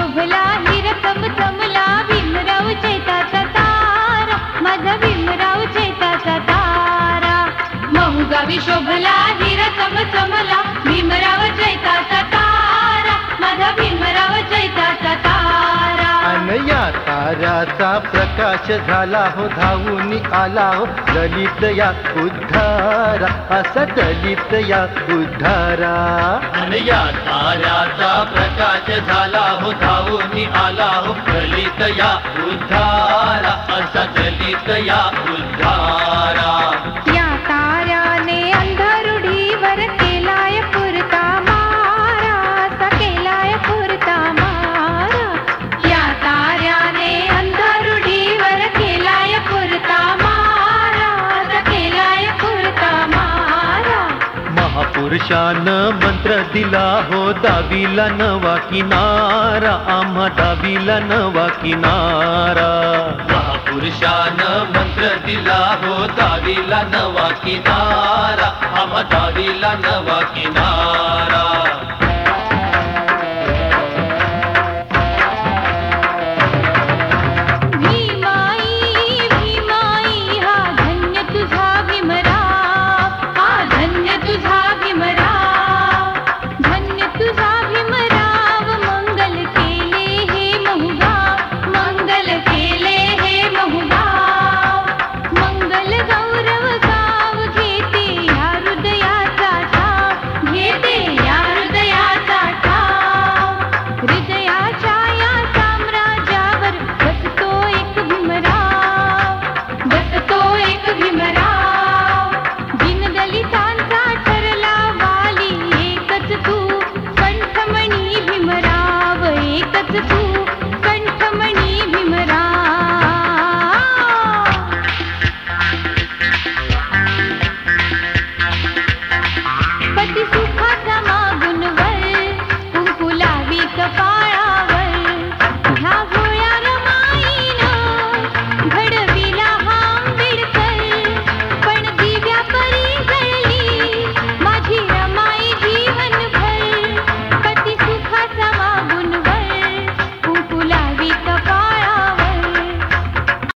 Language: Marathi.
शोभला हिरकम चमला भीमराव चैताचा तारा माझा भीमराव चैताचा तारा महुगावी शोभला हिरकम चमला भीमराव चैताचा तारा माझा भीमराव चैताचा तारा अन या ताऱ्याचा प्रकाश झाला हो धावून आला हो दलित या उद्धारा असा दलित या उद्धारा अन या ताऱ्याचा प्रकाश झाला हो धावून आला हो दलित या उद्धारा असा दलित या उद्धारा या ताऱ्याने अंधारुढीवर केलाय पुरता मारा असा केलाय पुरता मारा या ताऱ्याने अंधारुढीवर केलाय पुरता मारा असा केलाय पुरता मारा महापुरुषानं मंत्र दिला हो दावीला नवा किनारा आम्हा दावीला नवा किनारा महापुरुषानं मंत्र दिला हो दावीला नवा किनारा आम्हा दावीला नवा किनारा